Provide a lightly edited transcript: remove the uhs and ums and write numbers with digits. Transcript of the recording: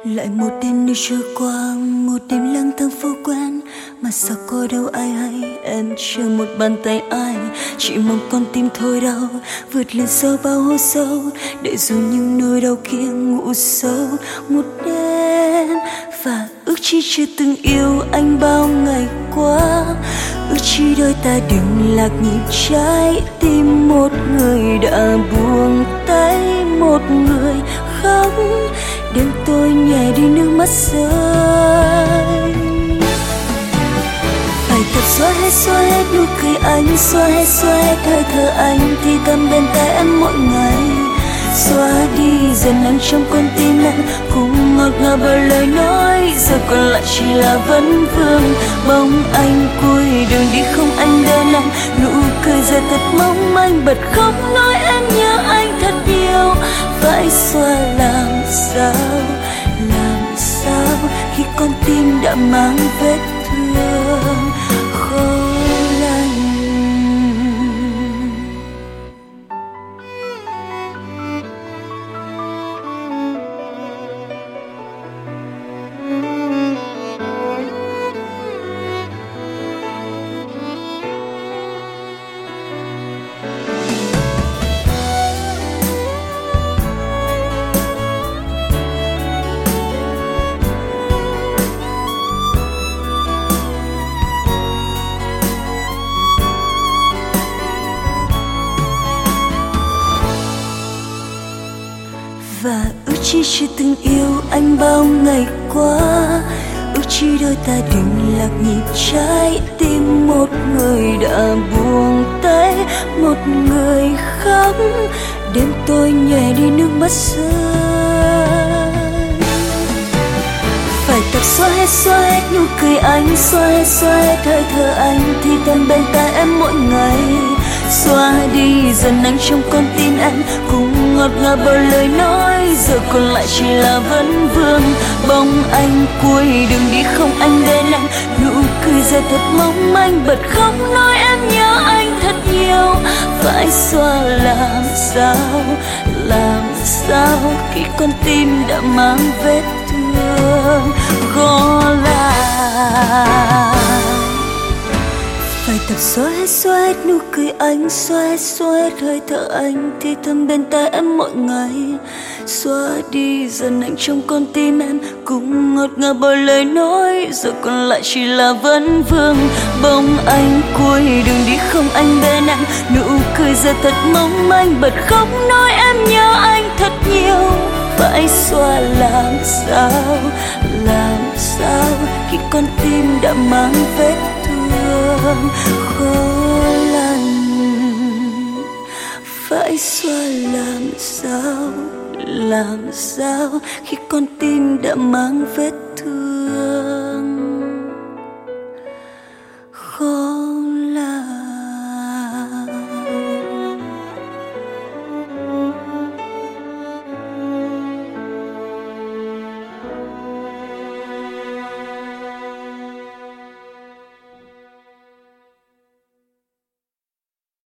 Lại một đêm nữa trôi qua, một đêm lang thang phố quen, mà sao có đâu ai hay. Em chờ một bàn tay ai, chỉ mong con tim thôi đau, vượt lên sau bao hố sâu, để dù những nỗi đau kia ngủ sâu một đêm. Và ước chi chưa từng yêu anh bao ngày qua, ước chi đôi ta đừng lạc nhịp trái tim. Một người đã buông tay, một người khóc, đêm tôi nhẹ đi nước mắt rơi. Phải thật xóa hết nụ cười anh, xóa hết hơi thở anh, thì thầm bên tai em mỗi ngày. Xóa đi dần lắng trong con tim em, cùng ngọt ngào bao lời nói, giờ còn lại chỉ là vấn vương. Bóng anh cuối đường đi không anh bên em, nụ cười giờ thật mong manh, bật khóc nói em nhớ anh thật nhiều. Phải xóa làm sao khi con tim đã mang vết thương khó lành. Và ước chi chưa từng yêu anh bao ngày qua, ước chi đôi ta đừng lạc nhịp trái tim. Một người đã buông tay, một người khóc, đêm tôi nhòe đi nước mắt rơi. Phải tập xóa hết nụ cười anh, xóa hết hơi thở anh, thì thầm bên tai em mỗi ngày. Xóa đi dần anh trong con tim em, cùng ngọt ngào bao lời nói, giờ còn lại chỉ là vấn vương. Bóng anh cuối đường đi không anh bên em, nụ cười giờ thật mong manh, bật khóc nói em nhớ anh thật nhiều. Phải xóa làm sao khi con tim đã mang vết thương khó lành. Phải tập xóa hết nụ cười anh, xóa hết hơi thở anh, thì thầm bên tai em mỗi ngày. Xóa đi dần anh trong con tim em, cùng ngọt ngào bao lời nói, giờ còn lại chỉ là vấn vương. Bóng anh cuối đường đi không anh bên em, nụ cười giờ thật mong manh, bật khóc nói em nhớ anh thật nhiều. Phải xóa làm sao khi con tim đã mang vết thương khó lành. Phải xóa làm sao khi con tim đã mang vết